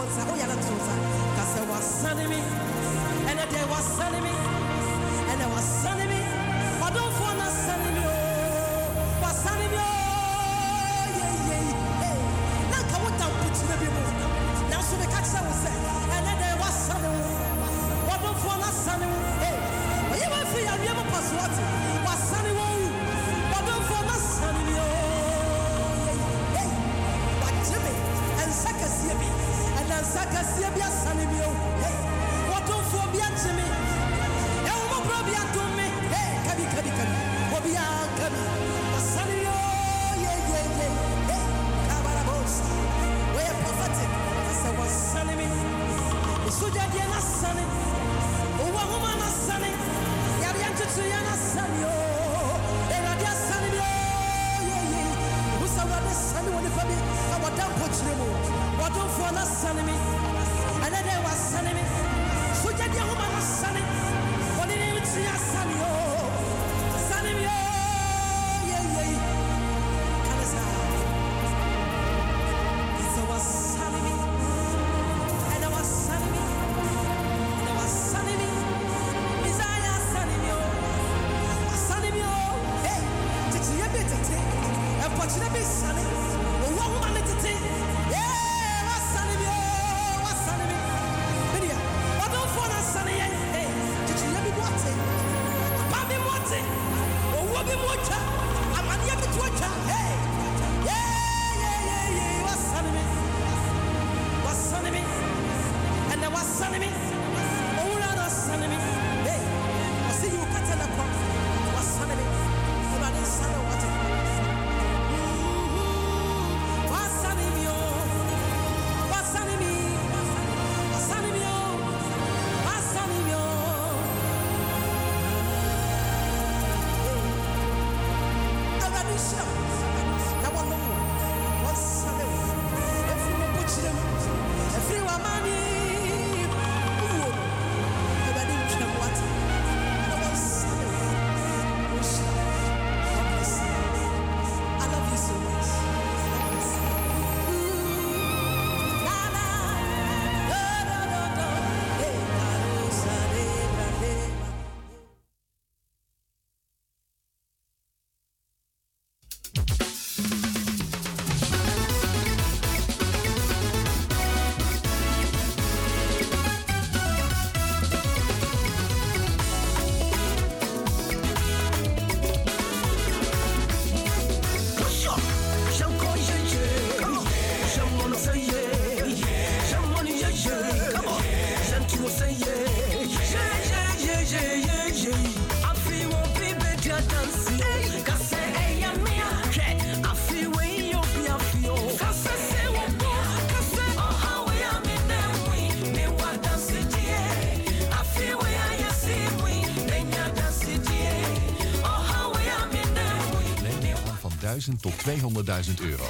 tot €200.000.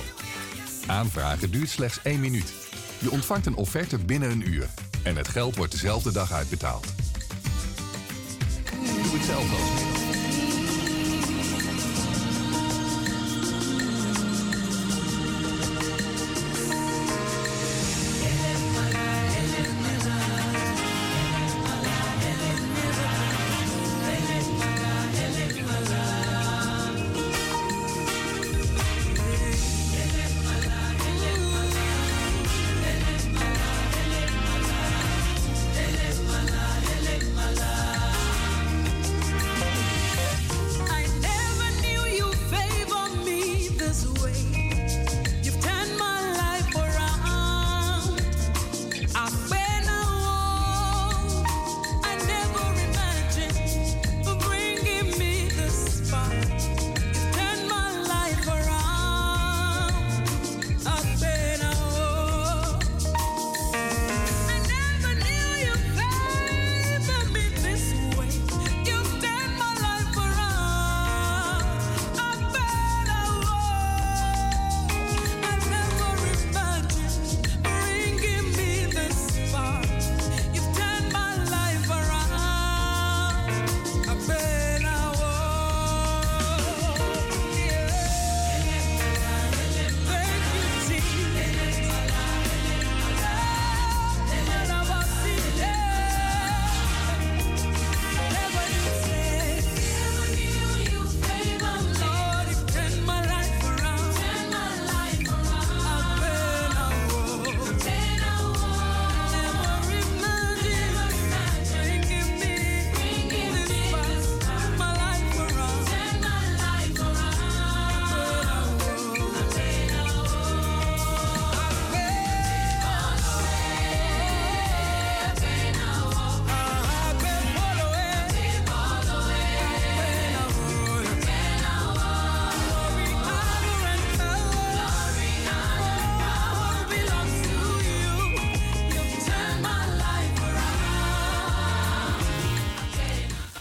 Aanvragen duurt slechts 1 minuut. Je ontvangt een offerte binnen een uur. En het geld wordt dezelfde dag uitbetaald. Doe het zelf wel.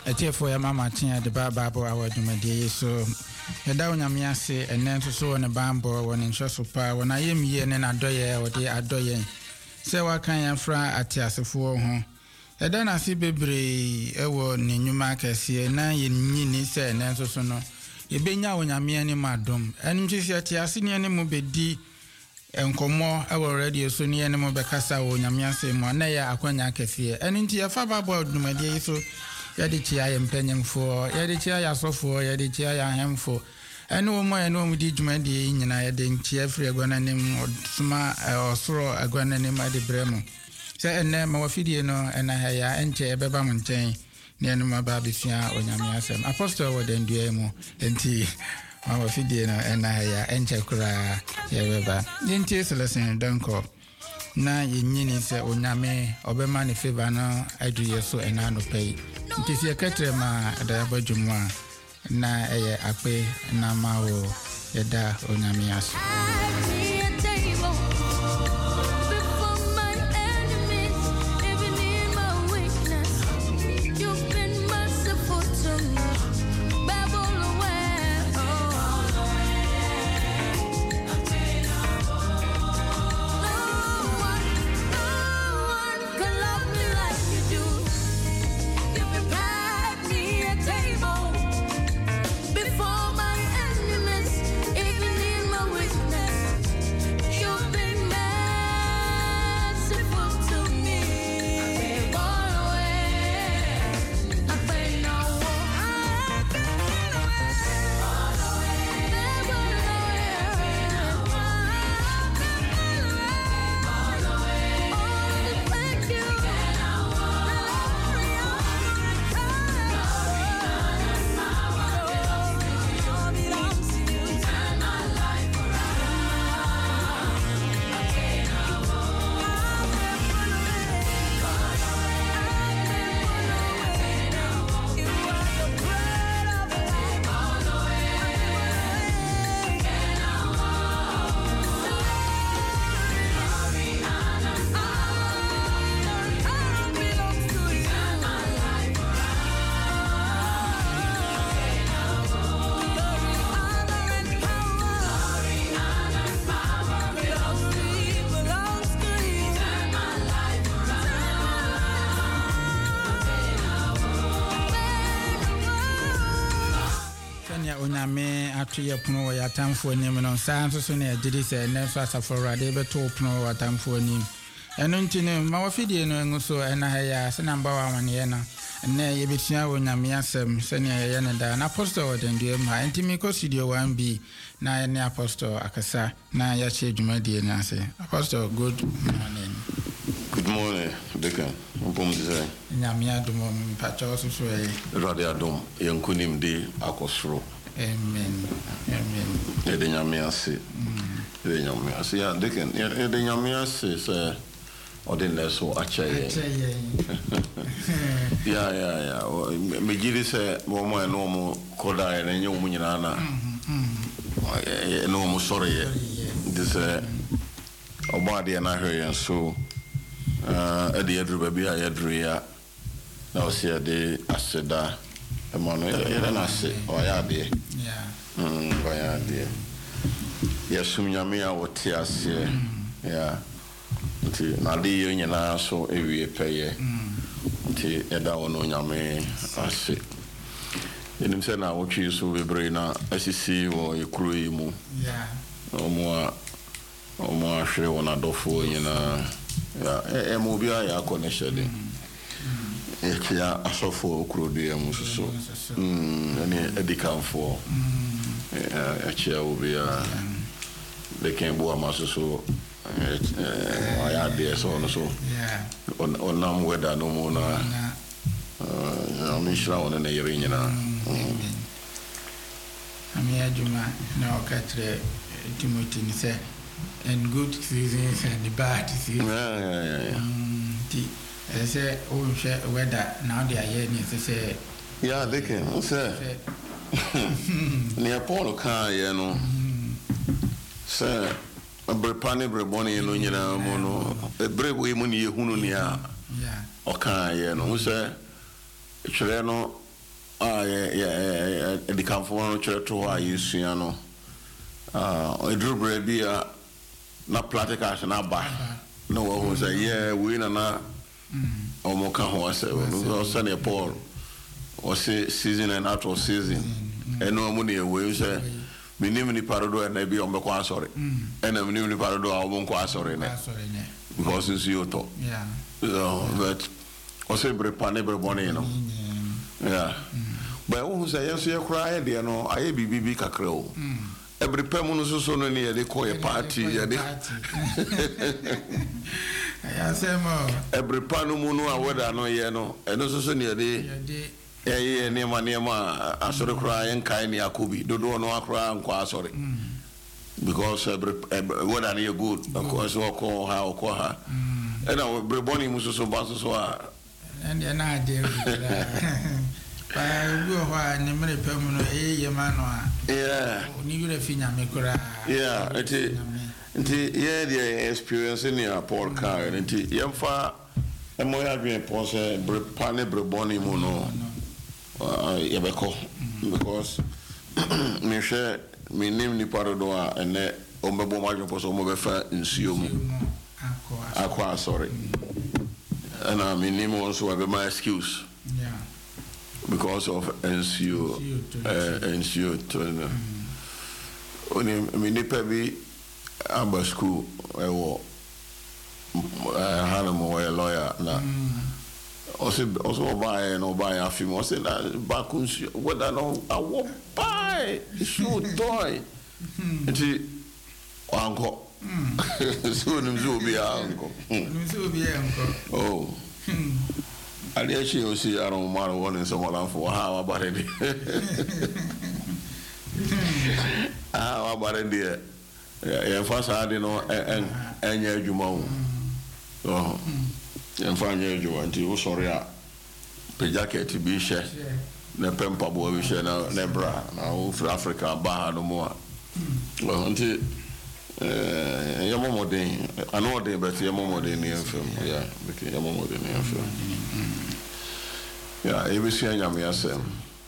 for your mama tia the Baba our Dumadi so the down Yamiase and then so on a bambo when in Shosupa when I am ye and adoye or de adoye. Say what can you fra at Yasafo home? A then I see baby ewo ni Numaka see na ye say and then so no. Ye benya when Yami any madam and just yet Yasini any mobedi. Enkomo ewo radio so ni ene mo bekasa wo nyamiase mo na ya akwanya kefie eni nti ya fa babo dumade so ya de chia ya mpanyemfo ya de chia ya sofo ya de chia ya hemfo ene wo mo ene wo di dumade nyina ya de ntia afri agwananim suma osoro agwananim ade bremo se ene ma wafidie no ena ha ya enche ebeba mo nchen ne ene ma ba bifia onyamiase apostle wo den dua mu enti Our video and I enter kura yeba. Dinti selection donko. Na yini se onyame obema ne favor no adu yeso enano pay. Nti se ketre ma da abadwumwa na eye akpe na mawo yeda onyame aso. Onyame atoye pono ya tamfo anim no sanso so na agidi se na so asaforo ade beto pono wa tamfo anim eno ntine ma wafidie no enso ena ha ya se namba wa wane na na ye betua onyame asem se ne ye ne da na apostle odendue ma ntimi ko studio 1B na ne apostle akasa na ya che dwumadie na se apostle good morning. Good morning, Deacon. Mpom dise. Nyame adom mpacho so so e. Radio adom yenkunim de akosro. Amen. Amen. Ede nyame ase. Ede nyame ase ya Deacon. Ede nyame ase se odin leso achaye. Ya. Me giri se mo no mo koda ene nyo mu nyina na. No mo sorry. Dise obade na hwe so Eddie Edru baby Edru ya na o se de aseda e mo no ye na se o ya de o ya de ya sumnyame ya wote ase ya nti na de ye nyina so ewie peye nti eda wono nyame ase enim se na wotwe so bebre na asisi wo ekuro yi mu omo ahwe wona dofo nyina ya mobia ya connection ya asofo okrodu ya mususo ani edikanfo ya chia obia de kenbo amasuso ya de so no so onam weda no mo na amishra wona na yere nyina ami aduma na okatre Timothy ni say and good seasons and bad seasons. I say, oh, share weather now they are here. Say, yeah, they can say near Paul car, you know. Sir, a brepani breboni, you know, mono, a brave women, you who know, yeah, or car, you know, say, Chileno, the Camphor Church to Ayusiano. A drew bread not platicas and not buy. No one was a year win and not Omoka was Sunny Paul was season and out of season. And no money away, say, Minimini Parado and maybe on the sorry. And a Minimini Parado, I won't quite sorry because it's you talk. Yeah. But was a brepane bonino. Yeah. But who say, yes, you cry, you know, I be Cacro. Every permanent so near they call a party. Every panomuno, whether I know, you know, and also near the near Manema, I sort of cry and kind Yakubi. Don't know cry and quite sorry. Because what I need good, of course, or call her or call her. And our Breboni was so bad. And you're not dear. Yeah. Yeah, the experience in your Paul car and Yamfa and my admin pose Pane Breboni Mono Yabeko because me share me name ni Paradoa and Omebo Majo Posomobefa in Sium Aqua, sorry. And I mean, name also have my excuse. Yeah. Because of NCO. Only Minipebi Amber School, I was a lawyer now. Also buy and buy a few more. Say that Bakun's what I know, I won't buy. So toy. Uncle. Soon will be uncle. Oh. I actually will see I don't matter one in someone for how about it. How about it, dear? Yeah, first I didn't know and yeah, you know. Oh, and find you until sorry. The jacket to be shared. The pempa boy we share now, Nebra, now for Africa, Baha no more. Well, until Yamomo Day, I know they but Yamomo Day near film. Yeah, because Yamomo Day near film. Yeah, every year Yamia Sam.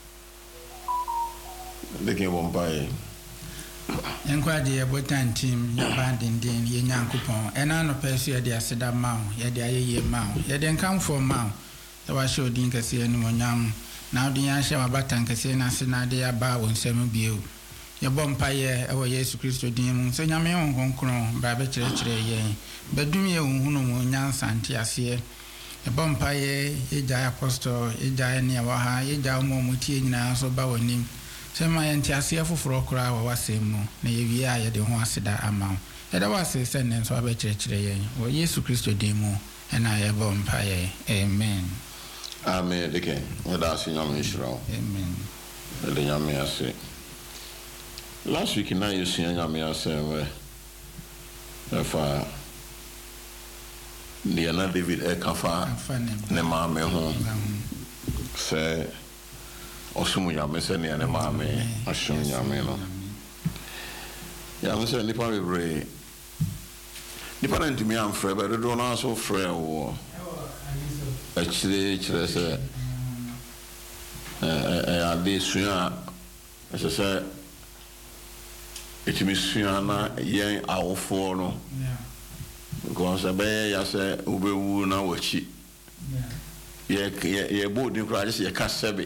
They came on by. Enquire about time team, your band in Din, Yan Coupon, and I know Persia, the Asada Mount, yet the Aye Mount, yet then come for Mount. So I showed Dinka see anyone young. Now the Ansha Batan Cassina Senadia Bow and Samuel Bew. Your bumpire, our Yesu Christo Dim, so Yammy on Concron, Babba Church, but do me a woman, young Santiasia. A bumpire, a die apostle, a die near Waha, a down Momuti now, so bowing him. So my Antiasia for a crowd was same more, maybe I had the one said that amount. And I was a sentence of a church, or Yesu Christo Demo, and I a bumpire. Amen. Amen. Again, without young Israel. Amen. The young man say. Last week, now you see young man say, if Diana David Ekafa, Nema me home, say, Osumu Yameseni and Emame, Ashun Yameno. Yamese Nipa Vibre. Nipa to me, I'm free, but I don't also free or actually, say, I did sooner, as I said, it means sooner, young our phone. Because I say, Ube now watch it. Yeah, both in Christ, you can't say it.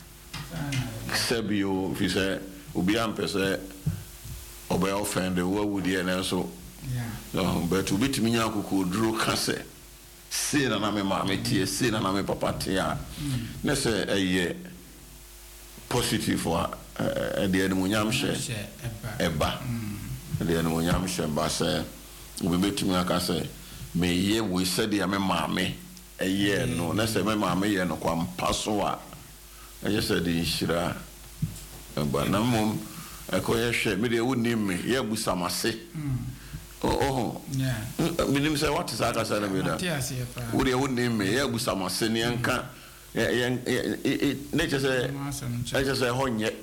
Sebio, if you say, Ubiampe say, Obe offended, what would you answer? But to beat me, uncle could draw casse. Say, and I'm a mammy tear, say, and I'm a papa tear. Let's say a year positive for the Edmunyam share, Eba, the Edmunyam share, but say, we beat me, I can say, may ye we said, I'm a mammy, a year, no, let's say, my mammy, and no quam passoa. I just said, Shira, but no mum, I call your share, maybe they wouldn't name me, yeah, with some say. Oh, yeah. Meaning, say, what is that? I said, would you wouldn't name me, yeah, with some say, and can't, nature say, I just say, honey,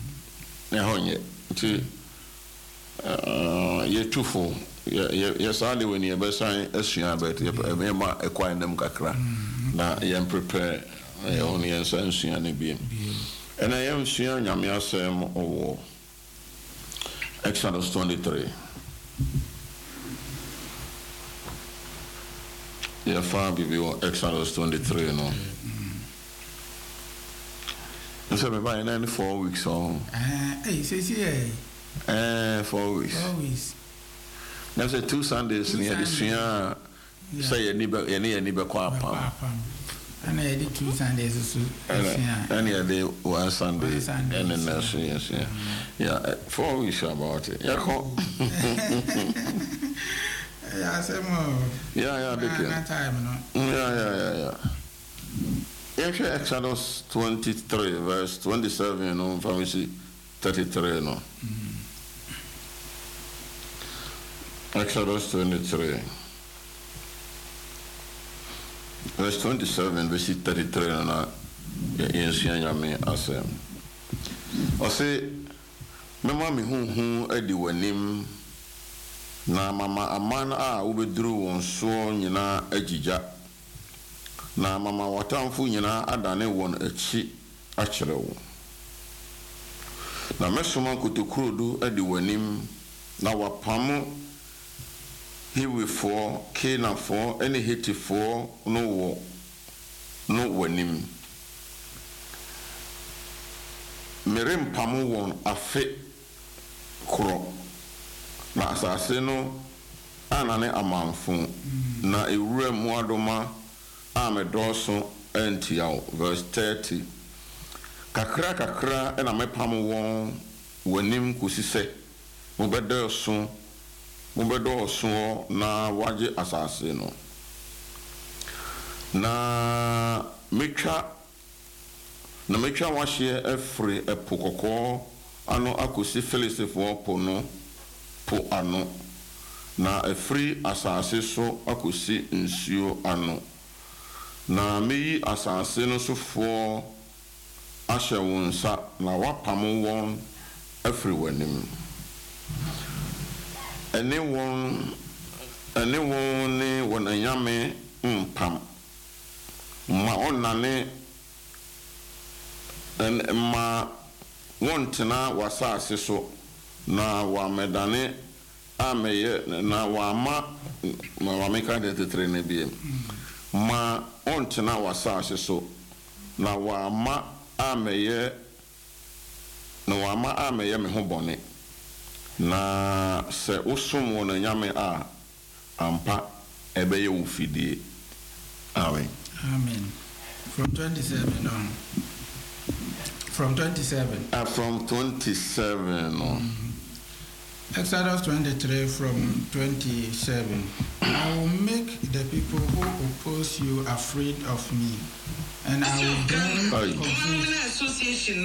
you're too full. Yes, only when you're best sign, as you are, but you're acquiring them, Kakra. Now, you're prepared. I only answer and being. And I am seeing Yamiasem or Exodus 23. Yeah, far before Exodus 23, no. So we buy 4 weeks on. Hey, says here. 4 weeks. 4 weeks. That's 2 Sundays near the Sia. Say any quapa. And I did 2 Sundays. Any day 1 Sunday. And then yes, yeah. 4 weeks about it. Yeah, yeah, some more. Yeah, yeah. If Exodus 23, verse 27, no, from 33, no. Exodus 23, verse 27, verse 33, no, me asem. O say, mema mi hu edi wanim na mama amana a ubedru won so nyina agija. Na mama watamfu nyina adane won achi akyere wo. Na mesoma kutokrodu edi wanim na wapamo Hiwifo, Canaanfo, any Hittite no wanim. Merim pamu won afe kro. Na asase no anane amanfo na ewura mu adoma amedoso entiao verse 30. Kakra ena mepamu won wanim kusise mobedoso na waje asase no na mecha wahye efre epokoko ano akosi Filistifo po ano na efri asase so akosi nsuo ano na meyi asase no sofo ahye wonsa na wapam won efri wanim anyone ne won anyame mpam ma onane en ma wontena wasase so na wa medane ameye na wa ma meka de trene biem ma ontena wasase so na wa ma ameye me ho bone na se usum won nyame a ampa ebeye wo fidie. Amen. From 27 on. From 27. From 27 on. Exodus 23 from 27. I will make the people who oppose you afraid of me, and I will bring confusion.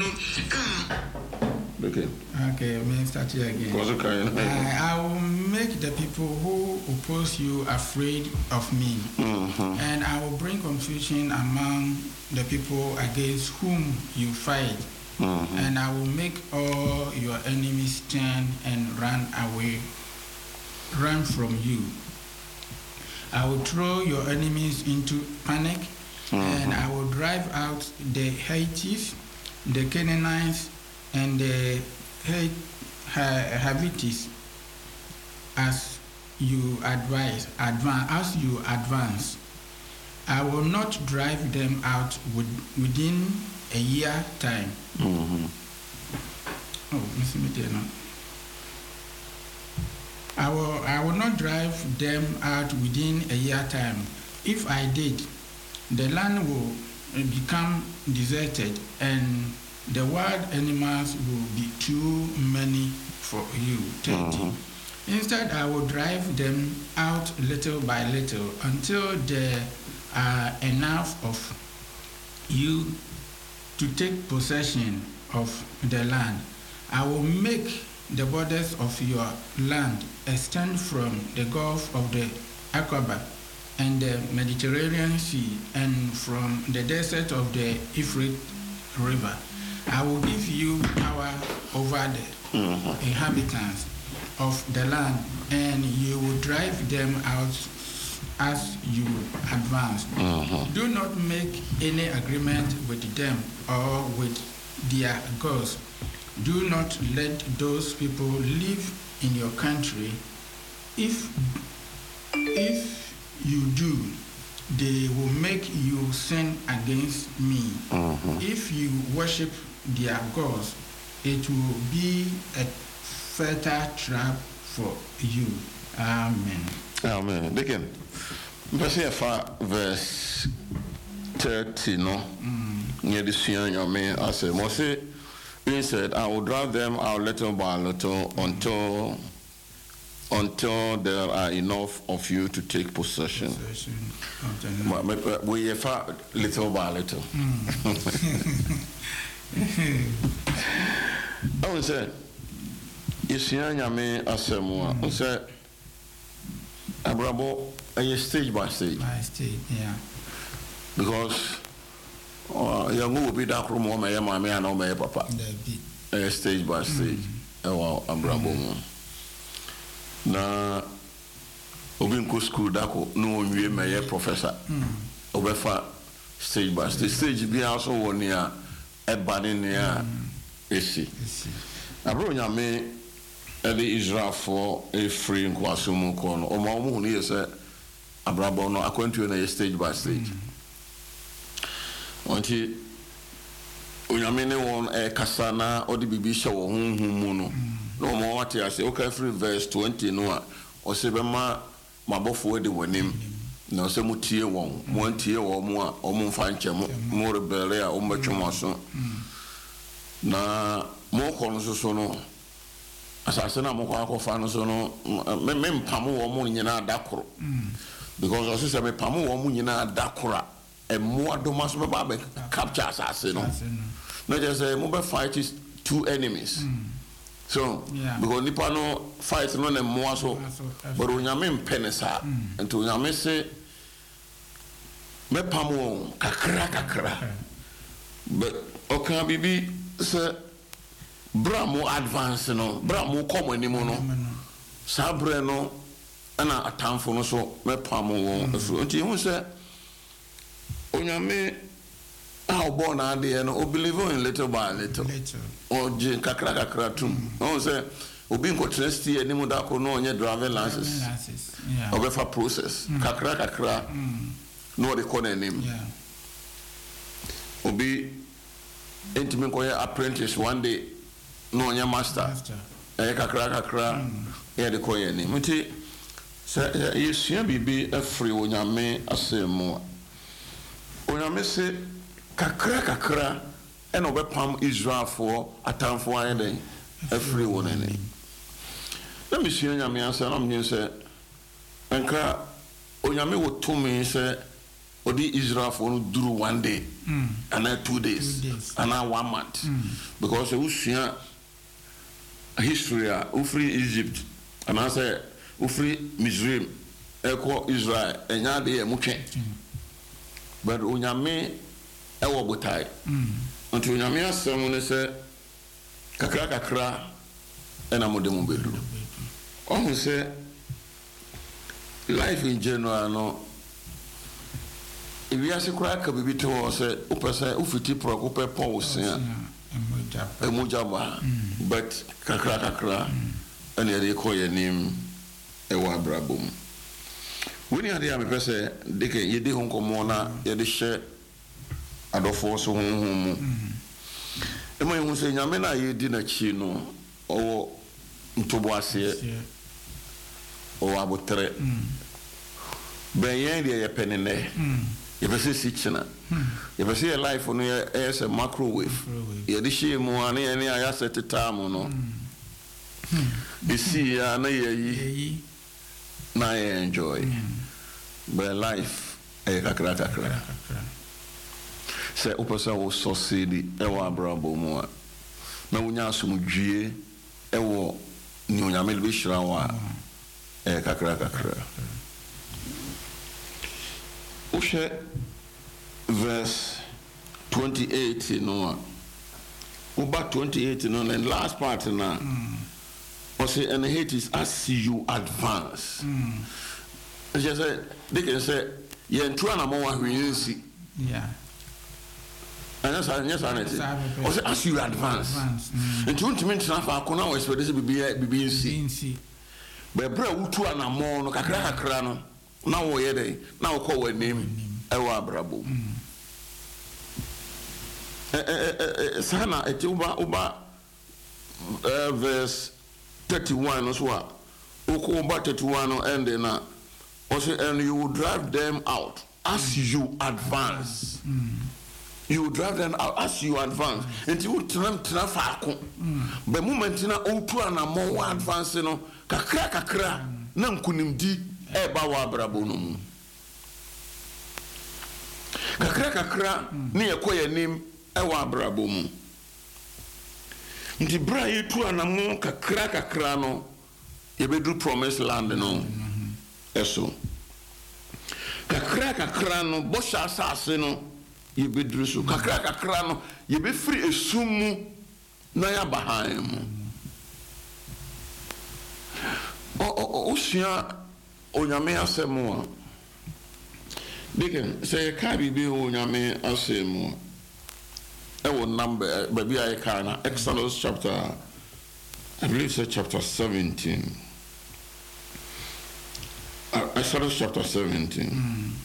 Okay, let me start here again. I will make the people who oppose you afraid of me, and I will bring confusion among the people against whom you fight, and I will make all your enemies turn and run from you. I will throw your enemies into panic, and I will drive out the Hittites, the Canaanites, and the Hittites as you advance. I will not drive them out within a year time. I will not drive them out within a year time. If I did, the land will become deserted and the wild animals will be too many for you. 30. Instead, I will drive them out little by little until there are enough of you to take possession of the land. I will make the borders of your land extend from the Gulf of the Aqaba and the Mediterranean Sea and from the desert of the Euphrates River. I will give you power over the inhabitants of the land, and you will drive them out as you advance. Do not make any agreement with them or with their gods. Do not let those people live in your country. If you do, they will make you sin against me. If you worship their gods, it will be a fatal trap for you. Amen. Amen. Deacon, verse 30, no? Near the Sion, your man, I said, Moses, he said, I will drive them out little by little until there are enough of you to take possession. We have little by little. I said, you see, I mean, I said, Abrabo, stage by stage. By stage, yeah. Because young will be that room, my mammy, and all my papa. Stage by stage. Oh, Abrabo. Na Obinko school dako no onwie meye professor. Obefa stage by stage. Stage bi also woni a ebane ne a esi. Abro nyame the Israel for a free nkwasumu ko no. O ma omu hu ne se abrabo no akwantu na stage by stage. Onti onyame ne won kasa na odi bibi hye wo honhum mu no. No more what I say, okay, free verse 20 no or say bema mabofo de wanim na say mutie won montie wo mu a o mu fa nche mu rebele a o mbetwemo so na mo ko no so no asase na mo ko akofa no so no me mpam wo mu nyina adakoro because also say me pam wo mu nyina adakora e mo adoma so ba capture asase no no just say mo be fight is two enemies. So, because nipa no fight no na mo so, but onyame mpene sa. Ento onyame se me pamo kakra. But okan bibi se bra mo advance no, bra mo come animo no. Sa bre no ana atamfo no so me pamo won. So enti hu se onyame how born are they and believe in little by little. Or Jin Kakra tum. No, say, Obinko Trusty and Nimudako no on your driving license. Or for process. Kakra, no, they call their name. Obi intimate apprentice one day, no on your master. Kakra, yeah, they call your name. Say, you see, be a free when you may say more. When I may say, kakra and obepam Israel for atamfo ayeden every one any. Let me see nyame answer na me say enka onyame wo to me say odi Israel for no duru one day and 2 days and 1 month because we see history of free Egypt and I say we free Misraim eko Israel enya de emutwe but onyame ewo botai until onyame asem ne se kakra ena modemu bedu on say life in general no if you ask kra ka bibi to say upese ufiti pro ko pepo wo sen emujaba but kakra ena de ko ye nim ewo abrabom woni ade ya me pese de ke ye de hon komo na ye de hye adofo so honhom emo hu se nyame na ye di na chi no owo ntobo ase o abotre ben yen de ye penene ye pese si china ye pese ye life no ye se microwave ye de hye mu ane ye ne aya set time no the see ya na ye yi na ye enjoy but life kakra se upasa wo society ewa abrabo mu a na wonya asomdwie ewo ni onyame be hira wa kakra ushe verse 28 no uba 28 no and last part na o say and hate is as you advance just say they can say ye ntua na mo wa hwensi Yes, as you advance. And you want to mention our corner was for this BBC. But bro, Utu and Amon, Kakrano, now we're now call a name, Ewa Brabo. Sana, Uba, verse 31 as well. Uba 31 and then, and you will drive them out as you advance. You drive them out as you advance. And you will turn far. But moment na Utu and Amon advance, kakra, nam kunim di eba wa brabonum. Kakra, ni ekoye nim ewa brabom. Nti bra yetu anamo kakra no yebedu promised land no. Eso. Kakra no bosha asase no yebedu so. Kakra no yebe free esumu na ya bahan mu. Osia onyame asemo a Dicken say ka bibi onyame asemo e number baby I can Exodus chapter I believe it's chapter 17 Exodus chapter 17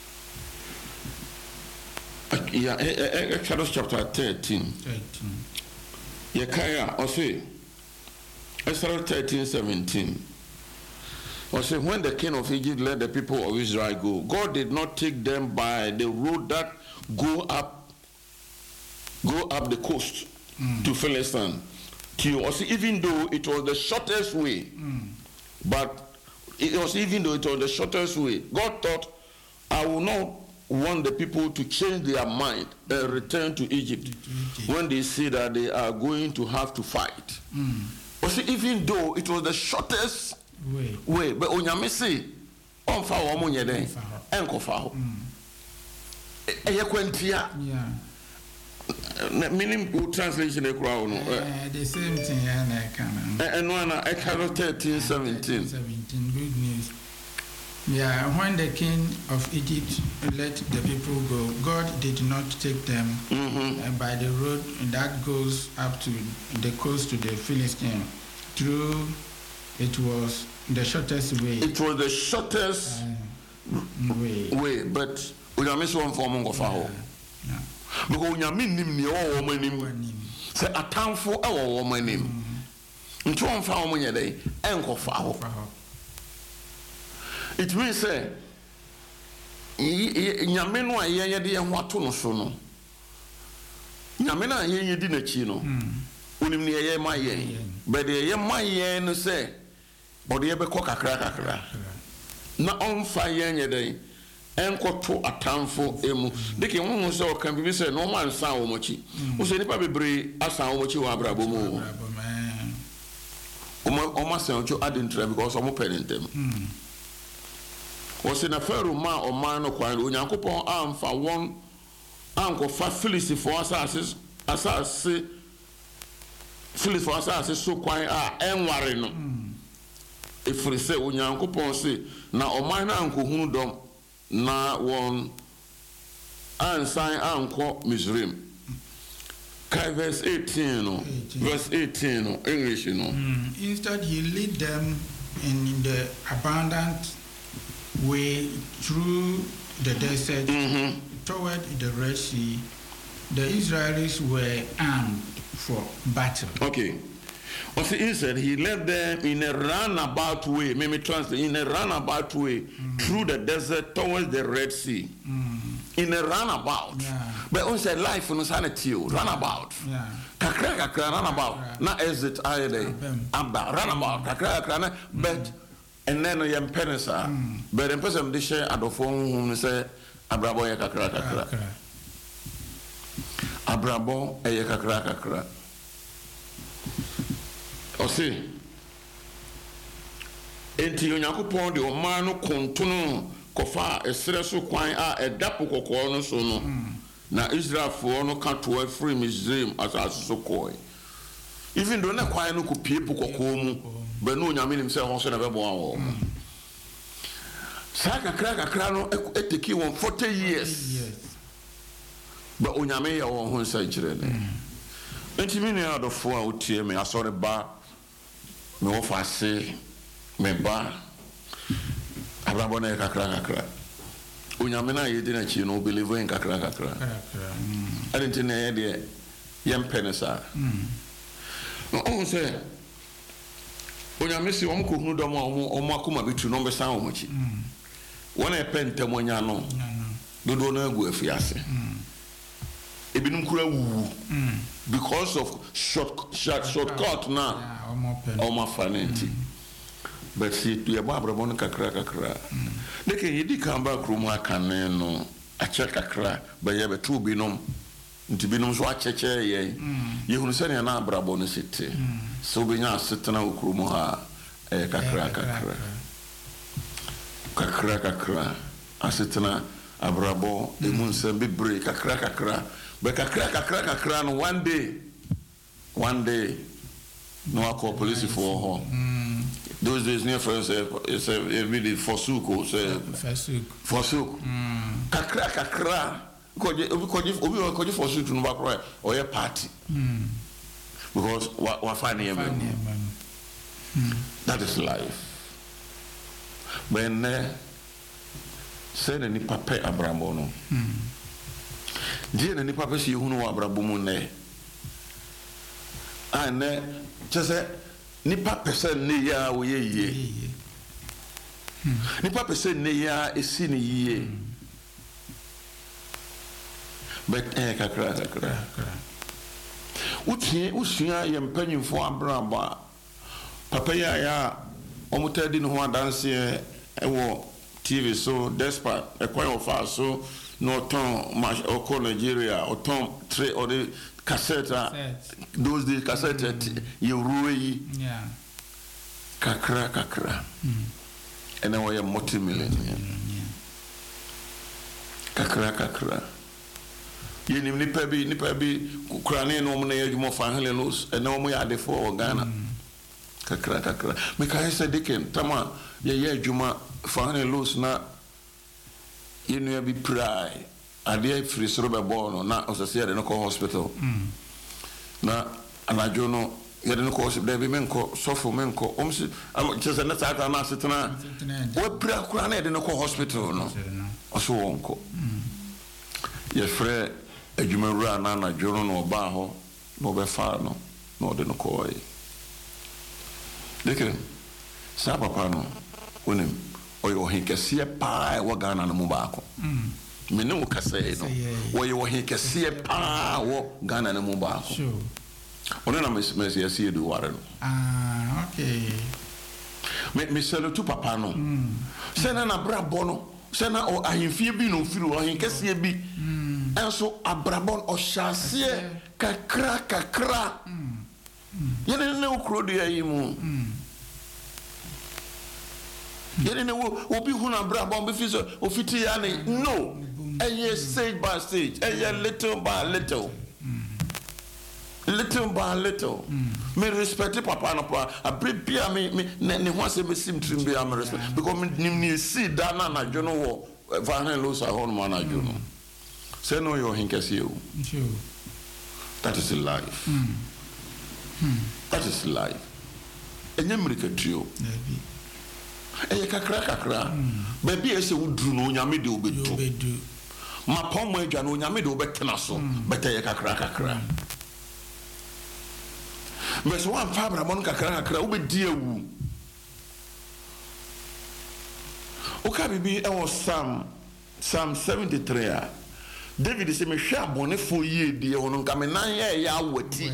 yeah Exodus chapter 13 Yekaya or say Exodus 13:17 or say when the king of Egypt let the people of Israel go, God did not take them by the road that go up the coast to Philistine. Even though it was the shortest way, but it was even though it was the shortest way, God thought, I will not want the people to change their mind and return to Egypt when they see that they are going to have to fight. Even though it was the shortest way, but onyame say on fa wo monye den enkofa ho eye kwantia meaning translation e kura no the same thing na kana no na Exodus 13:17 good news. Yeah, when the king of Egypt let the people go, God did not take them by the road that goes up to the coast to the Philistine. Through it was the shortest way. It was the shortest way, but we are missing one form of our. Because we are minim ni all woman. Say a town for our woman name. Into one farm when you're there, and foul. It means say, Yameno, I hear the and what to no sono. Yamena, I hear you dinner chino. Unim near my yen, but the yen my yen say, or the ever cock a cracker. Not on fire any day, and got to a town for emu. The king also can be said, no man sound mochi. Who said, probably bring us how much you are brabo. Almost you adding to because I'm opening them. Was in a fair ma or man or quite when Yankopon arm for one uncle for Phyllis for us as Phyllis for us so quiet and worrying. If we say when Yankopon say now or mine uncle who don't na one and sign uncle Misrim. Verse 18, verse 18, English, you know. Instead, he lead them in the abundant way through the desert toward the Red Sea. The Israelis were armed for battle. Okay. Well, see, instead, he led them in a roundabout way, maybe translate, in a roundabout way through the desert towards the Red Sea. In a roundabout. But on said life on sanity, runabout. Kakra, runabout. Not exit either. Runabout. Kakra, but and then I am penisa. But in person, they share at the phone who say, Abrabo, kakra. Abrabo, kakra. Or see, until you pon the Omano contono, Kofa, a serious quine, a dapo corner so no. Now Israel for no can't to a free Muslim as I so coy. Even though not quite no people cocomo, but no yamin himself also never born. Saka crack a crano at the key 40 years. but onyame ya wo ho nsa kire ne enti me nua adofo a otie me asore ba me wo fase me ba abrabo na kakra onyame na yedi na chi no believe in kakra adenti na ye de yempenesa no say onyame si wo ko hunu dom o mo akoma bitu no be san wo chi wona e pentem onya no dodo na agu afiase ebinum kura wu because of shortcut na almost fanenti but see to your brabo no kakra de ke yidi kan ba krum akane no ache kakra ba ye betu binom nti binom so acheche ye ye hunu se na brabo no site so be nya setena krum ha kakra asetena abrabo emun se bebre kakra but kakra no one day no I call police for home. Those days near friends it's a really forsuk kakra ko forsuk no back right or a party because what funny that is life when say ni papa abramo no die na ni papa si hunu wa abrabo mu ne ane chese ni papa se ne ya wo ye ni papa se ne ya esi ni ye but kakra utia ye mpanyimfo abrabo papa ya omutadi no ho adanse ewo TV so despite a coin of us so no ton match or Nigeria or ton tray or the cassette those days cassette you ruwe kakra and then we are multi-millionaire kakra ye ni pebi krane no mo na ye mo fa halelos and no mo ya de for Ghana kakra me ka say diken tama ye adwuma fane los na yenu bi pray ade free soro be born na osese de no ko hospital na anajo no ye de no ko hospital be menko sofo menko omsi chese na tata na setena we pray kura na de no ko hospital no oso wonko ye frɛ adwuma rura na anajo no ba ho no be fa no no de no ko yi deke sa papa no wonim oyo hinkesie pa wo Ghana no mu baako mene wo kase no oyo hinkesie pa wo Ghana no mu baako ono na mesi yesi edu ware no okay me selo tu papa no se na brabo no se na o ahimfie bi no firi o hinkesie bi enso abrabon o hyase kakra yene ne okro de ayi mu yene ne obi huna brabon be fiso ofiti ya ne no eye stage by stage eye little by little me respect papa no pa abrebia me ne ho ase be sim trim be am respect because me ni see that na jo no wo van los a hon man ajo no say no your hinkasi o that is life that is life enye mrikatrio eye kakra baby ese wudru no nyame de obedu mapom adwa no nyame de obetena so beta ye kakra meso wan fabra mon kakra obedi awu oka bibi e wo Psalm 73 a David se me hwa abone fo ye die ho no nka me nan ye ya awati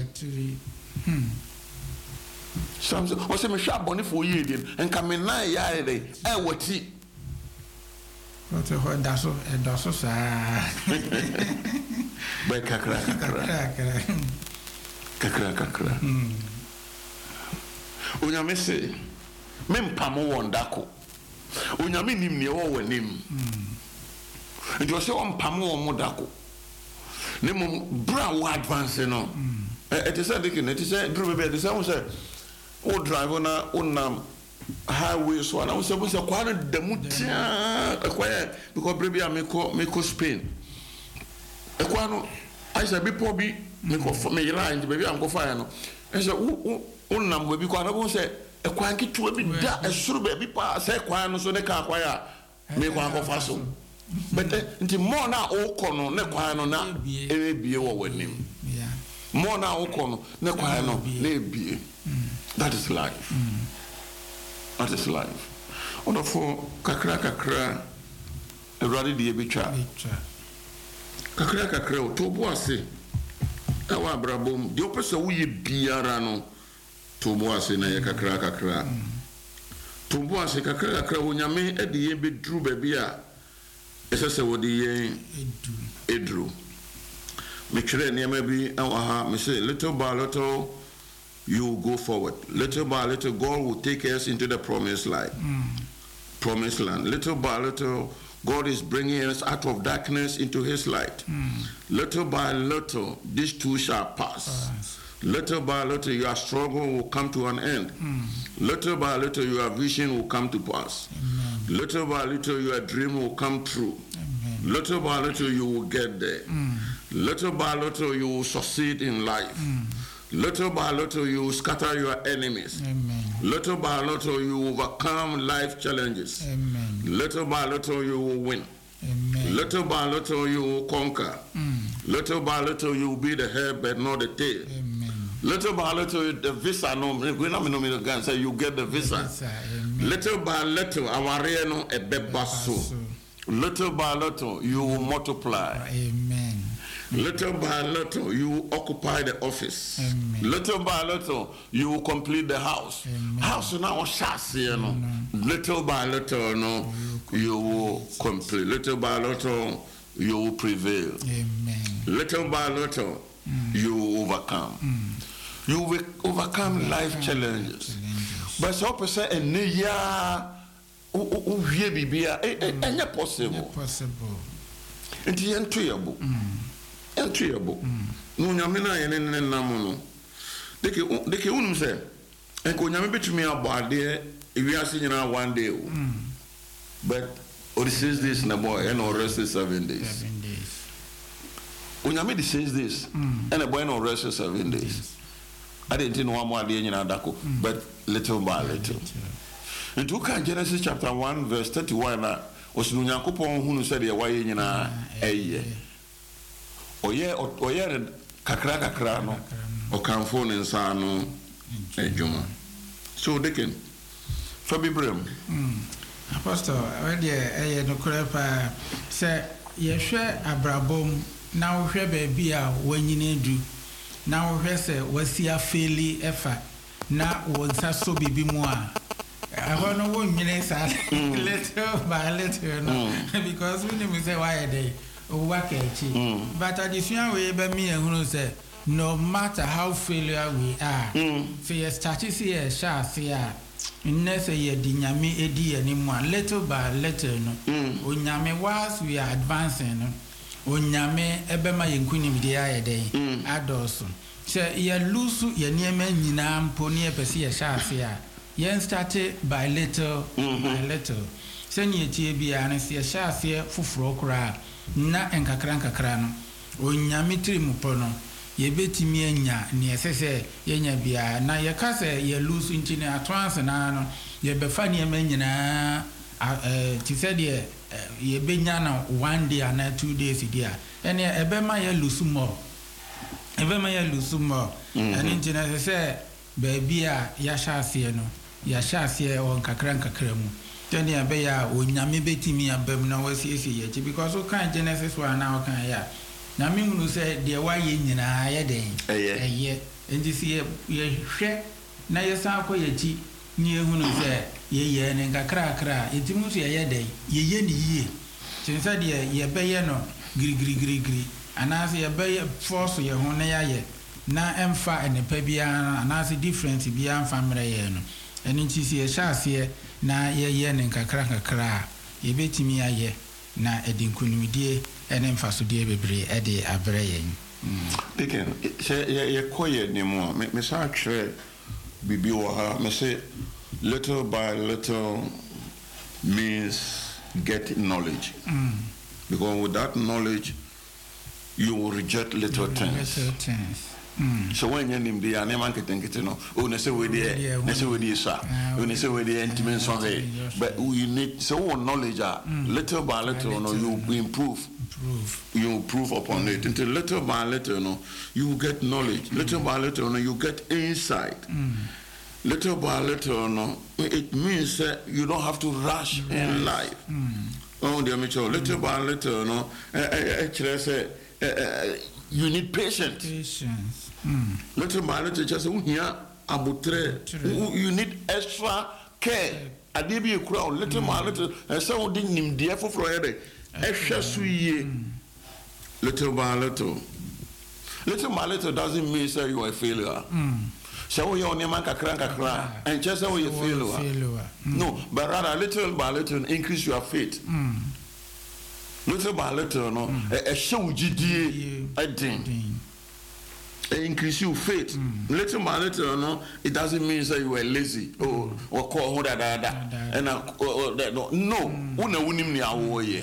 Psalm o se me hwa abone fo ye die nka me nan ya ye awati what ho daso sa be kakra onyame se mempamo wondako onyame nim ne wo wanim ndio se wompamo wo modako ne mo bra wo advance no it is said it is drum be the same say o drive na onam highway so na wo se kwa na damutia kwa because brebi ameko Spain Equano, I said, be poor be, me line, baby, I'm go fire. And so, unam will be quite a one say, a quanky to be that, a sure baby pa, say, quano, so they can't quire, make one go fast. But the more now, all corner, ne quano, now, be over him. More now, all corner, ne quano, be. That is life. That is life. On the phone, kakra, a ruddy dear bicha. Kakra, to boise. Our brabum, the opposite we be arano to boise na kakra. To boise kakra, when you may at the end be true baby. As I said, what the Edru. Make sure near maybe our say little by little you go forward. Little by little God will take us into the promised land. Promised land. Little by little God is bringing us out of darkness into his light. Little by little this too shall pass. Little by little your struggle will come to an end. Little by little your vision will come to pass. Little by little your dream will come true. Little by little you will get there. Little by little you will succeed in life. Little by little you will scatter your enemies. Little by little you will overcome life challenges. Little by little you will win. Little by little you will conquer. Little by little you will be the head but not the tail. Little by little the visa say you get the visa. Little by little our no a bebaso. Little by little you will multiply. Amen. Little by little you will occupy the office. Amen. Little by little you will complete the house. Amen. House now chassis, you know. Little by little, no, you will complete. Little by little you will prevail. Amen. Little by little you will overcome. You will overcome life challenges. But so person and year we be any possible. It's entryable. Entryable. No nyamina yene namono. Deke unum say enko nyame betumi abade ewi ase nyina one day. But or says this na boy and or rest 7 days. 7 days. Unyame says this and a boy no rest 7 days. I didn't know one more day nyina dako, but little by little. And look at Genesis chapter 1 verse 31 na osunu Nyankopon hunu said ye waye nyina eye. Oye kakra no okamfo ne nsa no adwuma. So they can Fabi Brem. Apostle, already no krepa say ye hwe abrabom na wo hwe ba bia wanyine du na wo hwe se wasi afeli efa na wo nsa so bibi mu a I no one minute little by little no because we never say why they work but at this young way by me and who say no matter how failure we are so you start to see a shall see unless ye dinyami edi anymore little by little no unyame whilst we are advancing no unyame ebema yenkunim de aye dey adoso say ye lose ye niema nyina mpo ne pese ye shall see yen started by little by little seni etie bia na se hyaase foforo kora na enkakra no onyame tirimu po no ye betimi anya ne esese yenya bia na ye ka se ye lose ntine atwanse na no ye befa ne manyina ti se de ye benya na 1 day na 2 days dia ene ebema ye lose more ene ntine se baby a ya hyaase no ya hyaase on kakra mu tani abeya onyame betimi abam na wasiesie ye because o kan Genesis 1 na o kan ya na me hunu se de waye nyina ye den eye enti si ye hwe na ye san akoyachi ni ehunu se ye ne kakra enti mu so ye den ye ni yie tinsa de ye beye no giri anase ye beye force ye ho na ye na emfa enepa bia anase difference bia emfa mre ye no eni nti si ye hyaase na ye ne kakra ye betimi aye na edinkunimdie ene mfasodie bebre ede abre yen Diken ye koye ni mo me sa tire bibi wo ha me say little by little means get knowledge because with that knowledge you will reject little things. So when you're in the animal getting no, oh, say we there, say we there, sir, when say we there, intimate on it. But you need so knowledge, little by little, no, you improve. You improve upon it until little by little, no, you get knowledge. Little by little, no, you get insight. Little by little, no, it means that you don't have to rush in life. Oh, dear Mitchell, little by little, no, actually, I say, you need patience. Little by little, just here, you need extra care. I did be a crowd, little by little, and so didn't him dear for Friday. Extra sweet, little by little. Little by little doesn't mean that you are a failure. So you only make a crank and just how you failure. No, but rather little by little increase your faith. Little by little, no, a show GD, I think. Increase your faith. Little by little, no, it doesn't mean that you are lazy or call that. And no, wouldn't me away.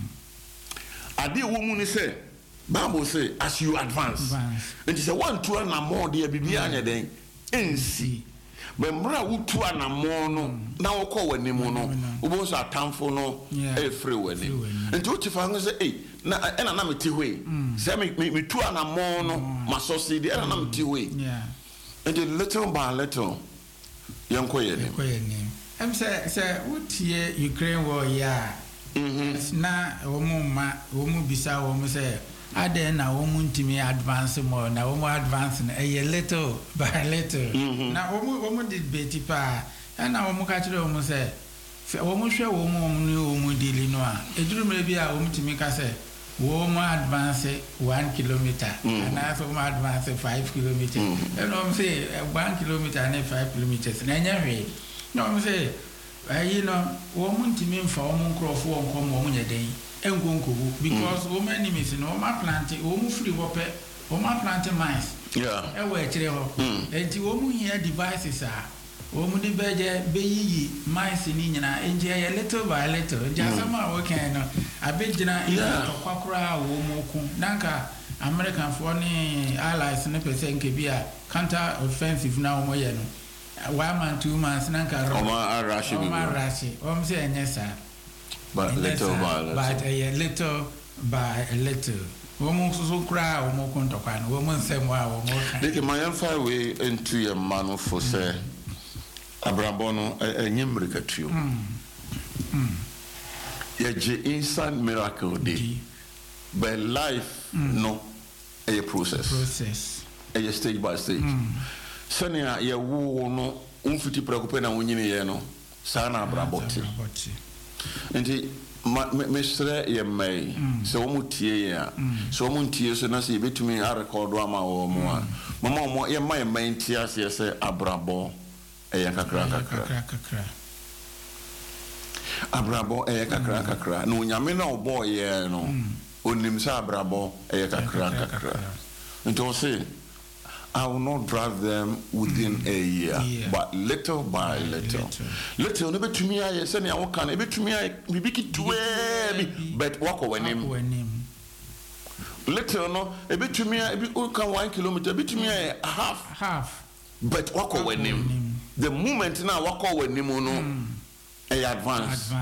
I did woman say, Bible say, as you advance. And she said, 1, 2, and more, dear, be behind your day. NC. But Mra would 2 and more, no, now call when you mono, who was a town for no, a free wedding. And to find say, hey, and I'm a way. Say, me 2 and more, no, my sausage, and I'm a way. And the little by little, young quiet. I'm say, what here Ukraine war, yeah. Na woman bisa woman say, I then a woman to me advance more, now woman advancing a little by little. Now woman did Betty Pa, and now woman catch the woman say, woman show woman new woman dealing noir. A dream may be a woman to make us say, woman advance 1 kilometer, and I saw woman advance 5 kilometers. And I'm say 1 kilometer and 5 kilometers. And anyway, no, I'm say, you know, woman to me for woman crow for woman a day. Because woman enemies in woman planting, woman free whoppet, woman planting mice. Yeah. And where and woman here devices are. Woman the bedger, baby, mice in India, enjoy a little by little. Just somehow we can. I bet you know, Quakra, woman, Nanka, American foreign allies, and a percent can be a counter offensive now. 1 month, 2 months, Nanka, Rashi, saying yes, sir. But little by little. But a little by a little. Woman so cry, woman contact, woman say, wow, they can my fire way into your man for say, Abrabono, a Nimrica trio. Yet, instant miracle day. But life, no, a process. A stage by stage. Sonia, ye woo no, unfiti preoccupena winning no, Sana Braboti. Nti mesre ye mai se wo mutie ya so wo mutie so na se betumi a record ama wo mo a mama mo ye mai mai ntia se abrabo eye kakra abrabo eye kakra no nyame na obo ye no onim sa abrabo eye kakra nti say I will not drive them within a year, but little by little. Little, never to me, I send you can, never to me, I be to but walk away name. Little, no, a bit to me, I be 1 kilometer, a bit to me, half, but walk away name. The moment now, walk away name, no, a advance.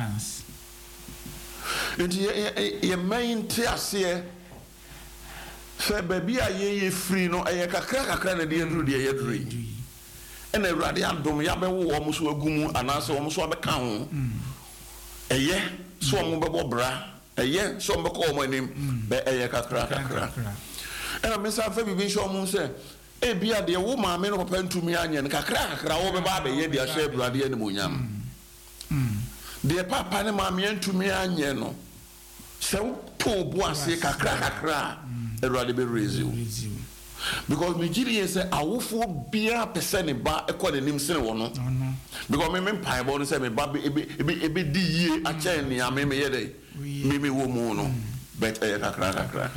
And your main tears here. Say baby aye free no aye kakra na de ndru de aye dru ena awurade adom ya be wo mo so agumu anase wo mo so abeka ho aye so mo be bobra aye so mo ko mo anim be aye kakra ena me sa fa bibi nso mo se e bia de wo ma me no papa ntumi anye no kakra wo be ba be ye de ahye awurade anim onyam de papa ne ma me ntumi anye no se wo to bo ase kakra everybody be raise you because Nigeria say awofo bia person ba ekọ de nim sene wo no because me pai bo no say me ba be di yie a chen ni ame me ye dey me wo mu no but kakra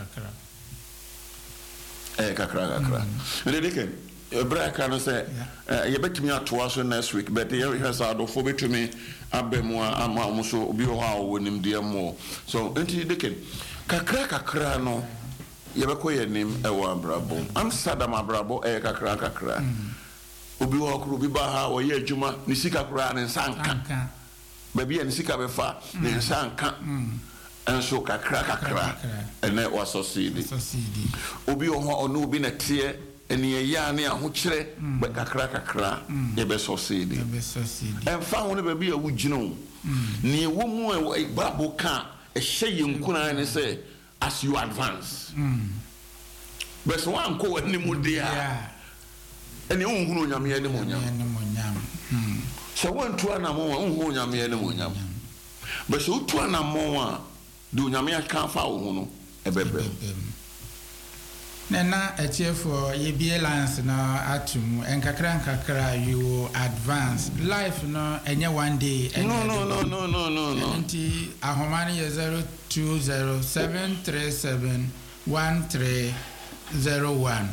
and they can Ebra can say you bet me at twice next week but here has ado for me to me abemu ama so obi ho a wonim de mo so enti they can kakra no yɛbɛkɔ yɛ nim ɛwɔ abrabɔ amsterdam abrabɔ ɛyɛ kakra obi wɔ koro bi ba ha ɔyɛ adwuma ne sika kora ne nsa nka baabi a ne sika bɛfa ne nsa nka enso kakra ene wa succeed obi o ho ono obi na tie ene ya ne ahokyere be kakra ye be succeed emfa ho ne ba bi a wugino ne wo mu e babo ka e hye nkuna ne say as you advance but so an ko ani mu dia ene unhunu nyame ani mu nyam so won to na mo unhunu nyame ani mu nyam but so to na mo a do nyame aka fa wo no ebebe na etiefo ye bi lines na atum enkakra you advance life no enye one day no enti ahomani ye 0207371301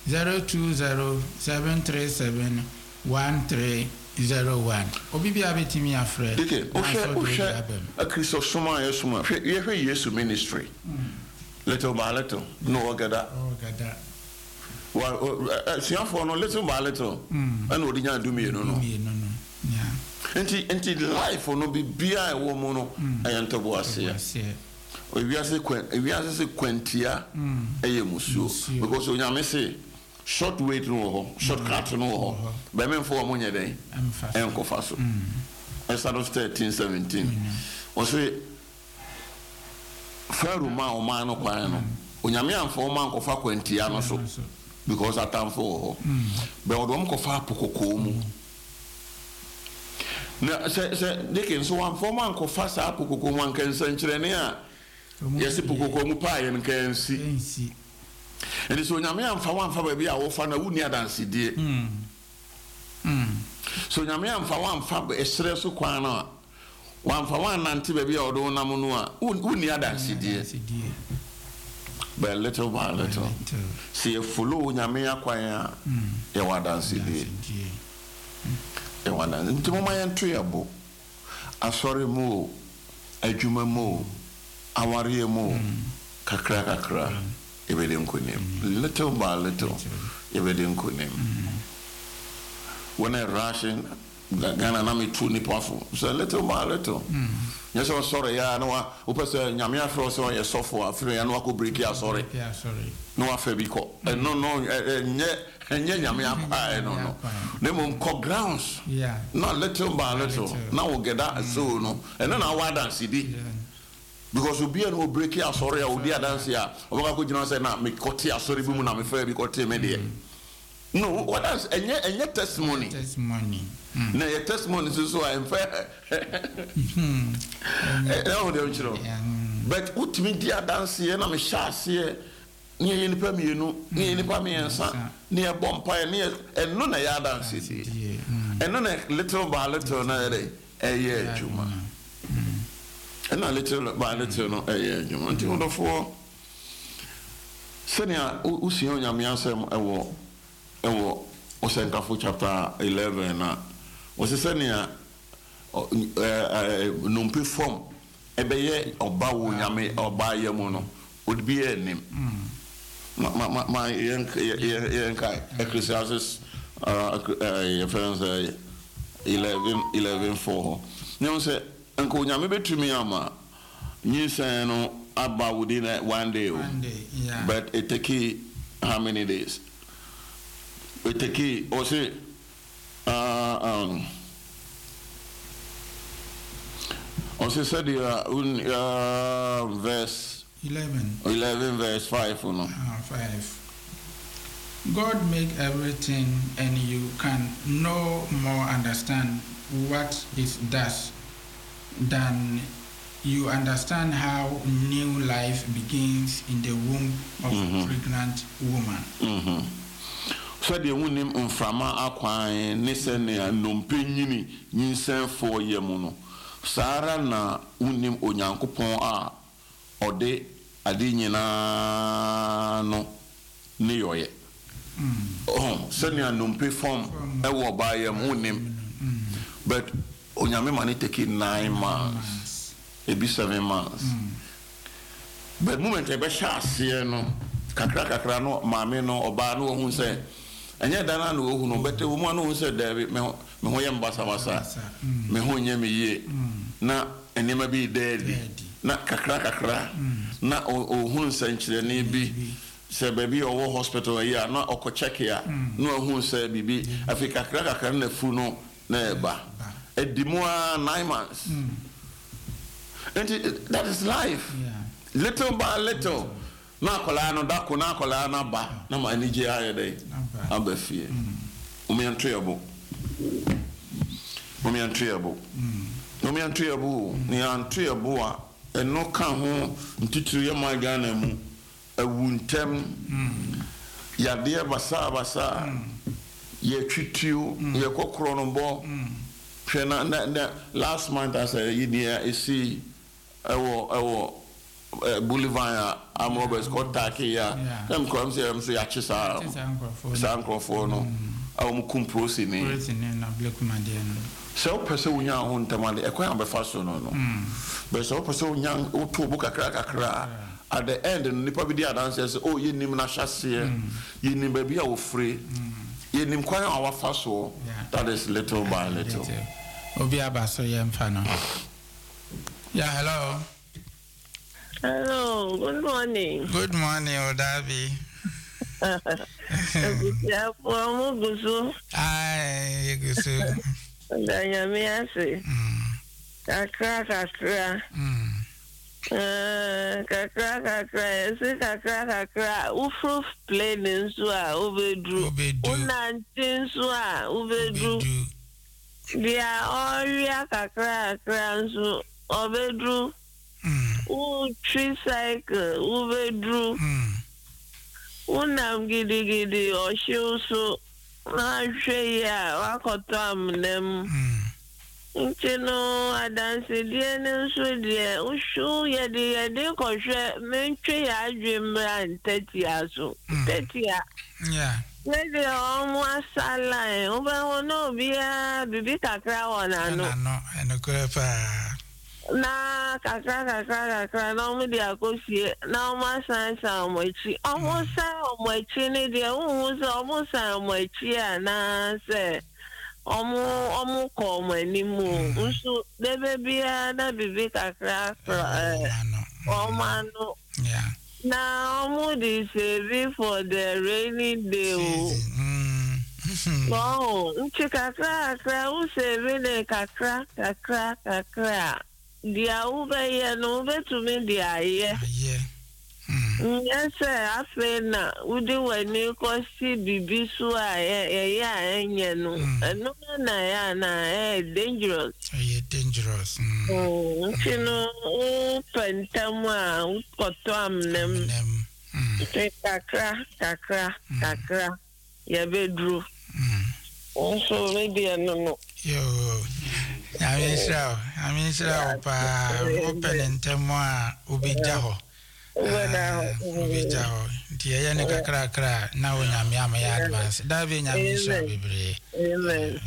0207371301 obibi abetimi afre okay ohwe a Christo soma yesuma ye hwe Yesu ministry little by little no gada well siafo no little by little and odinya do me no yeah enti life no be bia e wo mu no ayantobo ase we are se kwentia eye musuo because onyame say short weight no ho short cut no ho be men for mo nyeden enkofa so Exodus 13:17 also Pharaoh ma o ma no kwan no onyame amfa o ma nkofa kwantia no so because atamfo ho be odom kofa apokoko mu na se deke so amfa ma nkofa sa apokoko mu anka nsankyere ne a yesi pokoko mu pa ye nka ensi ene so nyame amfa ba bia wo fa na wuni adanse die so nyame amfa ba esere so kwan na wamfa nante ba bia odo nam no a wuni adanse die but little by little see you follow nyame akwan a ye wadanse die e wadanse ntimo ma yanto yabo asori mu adwuma mu aware mu kakra ebeden kunim little by little ebeden kunim when I rushing Ghana na me tu ni pafo so little by little yes so sorry ya no o pese nyame afro so ye sofo afro ya no ko break ya sorry no afa bi ko no enye nyame akwa no nemo ko grounds not little by little now we get that so no and then our dance di because we be no break ya sorry ya odi dance ya o ba ko jina say na me kote ya sorry bi mu na me fa bi kote me de no what else enye testimony na your testimony so I am fair no dey chiro but utimi dia dance ye na me sha se ni ye ni pa mi enu ni ye ni pa mi ensa ni e bompa ni enu na ya dance di enu na little by little na dey eye adwuma enu little by little no eye adwuma nti ndo fo senia usi onyame asem ewo Osenkafo chapter 11 na osesenia numpi form ebeye oba wo nyame oba yemu no odbi enim ma yenkai Ecclesiastes reference 11:4 nyo se enko nyame betumi ama nyisen no aba within one day yeah. But it take how many days it take also also said verse 11 verse 5 or no 5 God make everything and you can no more understand what it does than you understand how new life begins in the womb of a pregnant woman. So the wonim mframa akwan ne se ne anompenyini nyinsen fo yemu no sara na wonim onyankopon a ode ade nyina no ne yoye so ne anompe form e wo ba yem wonim but onyame mane take 9 months e be 7 months but moment e be sha ase no kakra no maame no oba no hu se enye dana no hu no bete wo mu no hu se David me ho yem basa me ho nye me ye na enema bi dedi na kakra na ohun senchire ne bi se baby owo hospital ya na oko check ya no ohun se bibi afi kakra na fu no na eba edimua 9 months and that is life little by little na kola no dako na kola na ba na ma ni je aye dey abafie umiantuyabo ni antuyabo a eno ka ho ntitiri ye ma Ghana mu awuntem yade basa ye twitio ye kokoro no bo hwe last month I said yidia esi ewo Bolivar Amobes Kotaki ya them come say am so ya chisa sankrofo no awum kumprosi ni na blekumade no so person unya ho ntamade ekwan abefaso no but so person unya oto bu kakra at the end nipa bi dia dance say oh yenim na hyase yenim ba bi a wo free yenim kwan a wafaso that is little by little obi abaso yemfa no yeah hello, good morning. Good morning, Odabi. Gusu. Ay, Gusu. Danyamiase. Kakra. Kakra. Ufruf plane nsua ubedru. Unantin nsua ubedru. Dia oria kakra nsu obedru. Tricycle, ubedru. Unam gidi oshusu na shweya wakotam nem. Nchino adansi diene nsudie ushu yedi koshwe menchwe ya ajwimra nteti asu. Nteti ya. Yeah. Nede omu asala ube wono biya bibi kakra wana no. No, enokurepa. Na kakra na omu di akosie na omu asansa omochi ni di omu sa omochi a na se omu ko omunimu nsu debe bia na bibi kakra omano na omu di save for the rainy day no nchi kakra u save ne kakra dia ube no ube to me dia ye yes afa na udi wani ko si bibi su a ya enye no no na ya na dangerous chino pentam a ukoto amnem kakra ya bedru so maybe no I mean, pa open and temwa ubijaho. Ubijaho. Tia ne kakra na wonya me ya advance. Davi nya me sha bebre. Amen.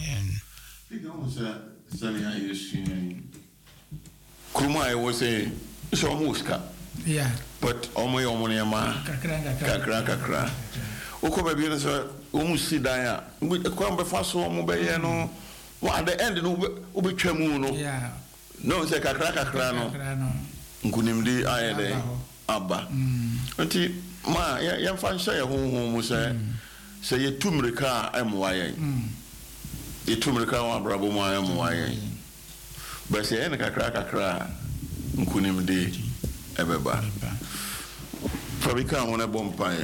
Kuma I was say so muska. Yeah. But omo ne ma kakra. Uko be bi so umusi dan a kwa mbe fa so omo be ye no. Well, at the end, no, we no. Yeah. No, say kakra no. Nkunimdi ayede aba. Nti ma ya fansha ya honhom say ye tumrika amwaye. Ye tumrika wa brabo mo amwaye. But say en kakra nkunimdi ebeba. Fabika wona bompaye.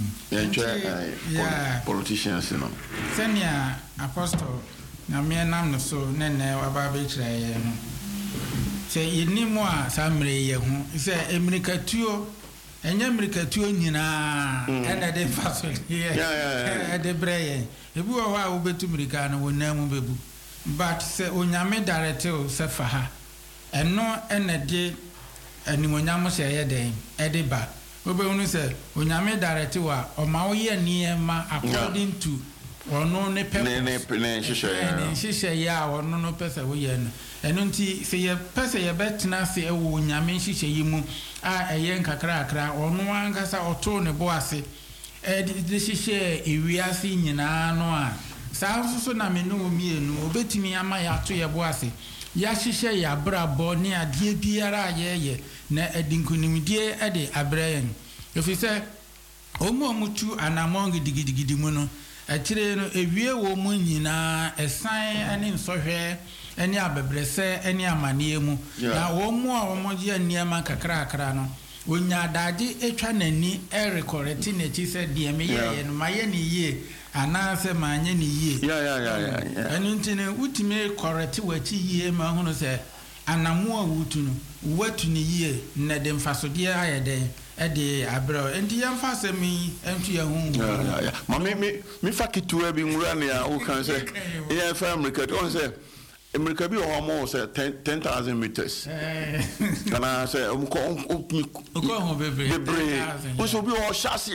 Yeah. Politicians no. Senior apostle na me nam no so nene waba be kire no se yinimu a samre ye hu se emirikatuo enya emirikatuo nyina ene de faso ye de breye ebu wo a wo betumrika no wonamu bebu but se onyame direct o se fa ha eno ene de animonyam se ye den e de ba obe unu se onyame direct wa o ma wo ye niema according to ono ne pepos ne shisha ya ono no pesa wo ye no eno nti se ye pesa ye betena se ewo nyame shisha yi mu a eye nkakra akra ono ankasa oto ne bo ase de shisha ewiase nyina no a saa so na me no mienu obetimi ama ya to ye bo ase ya shisha ya brabo ne ade biara ye na edinkunimdie ede abrayen efise omutu anamong digidi mu no akire no ewie wo mu nyina esan ane nsohwe ane abebrese ane amanie mu na wo mu a wo mo je niema kakra no onya daje etwa nani recorrect na chi se de me ye no maye ni ye ana se manye ni ye anu ntine utime correct wachi ye ma hono se anamu a wutu no watu ni ye na de mfasode ayeden ede abro enti yamfa se mi entu ya hu ma me fakitu bi nwura ne a wo kan se e fa America on se America bi o mo se 10,000 meters kana se ko ho bebre o so bi o chassis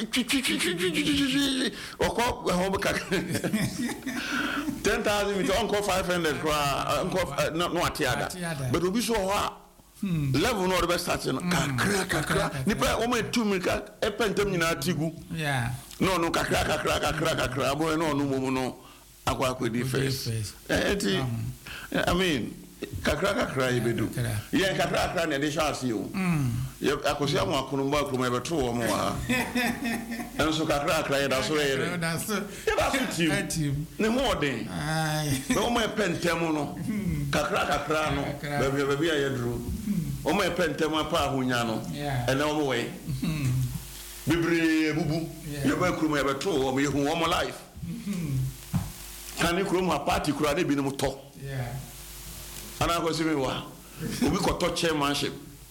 o ko ho be ka 10,000 meters on ko 500 kwa no atiada but obi so ho level no the best start kakra nipa o me 2 minutes e pentem nyina atigu no kakra bo no mo no akwa di face I mean kakra ibedu ye kakra na de chance yo ye akosia mo akunumba kuma e beto wo mo wa enso kakra ye da so ye da so team ne mo den no mo e pentem no kakra no baby ya dru o mo e pentem apa ahunya no ene o mo we bibre bubu ye ba kuma e beto wo mo ye hu wo mo life kani kuro ma party kuro ade bi no to ana ko simi wa obi ko to chairmanship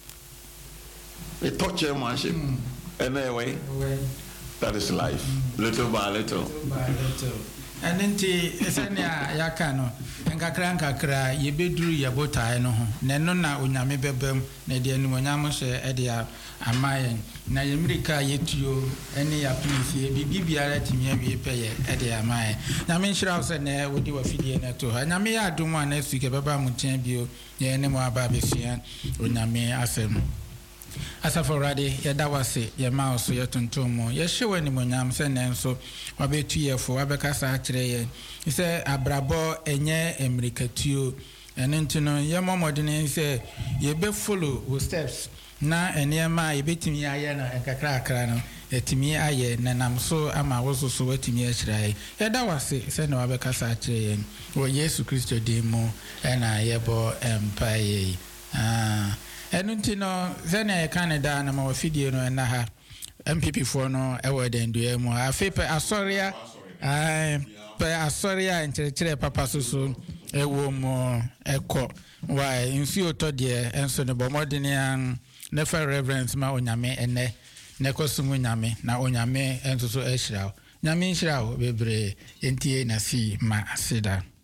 and anyway that is life little by little and enti esania yakano nkakra yebeduru yabotae no ho na no na onyame bebam na de animonyam hye ede amayen na yemirika yetuo ene ya prince bibiara timi awie peye ede amayen na me nhyira so na wodi wafidie na to ha nyame ya adom ana fike baba mutia bio ye ne mo aba befia onyame asem asaforade yeda wase ye maoso ye tontomo ye hyewe ni monyam se nenso wabetu yefo wabekasa akire ye se abrabo enye emirikatuo ene ntino ye momodene se ye be follow wo steps na enema ye betimi aye na kakra no etimi aye nanam so ama woso so watimi akira yeda wase se na wabekasa akire ye wo Yesu Kristo demo ena yebo empaye Enutino zene Canada na mawafidie no na ha MPP for no ewo dendu mu afepe asoria pe asoria enkyere papa soso ewo mu eko why infi otodie enso ne bomodene an nefa reverence ma onyame ene ne kosumu nyame na onyame enso so ehira nyame ehira bebre entie na si ma asida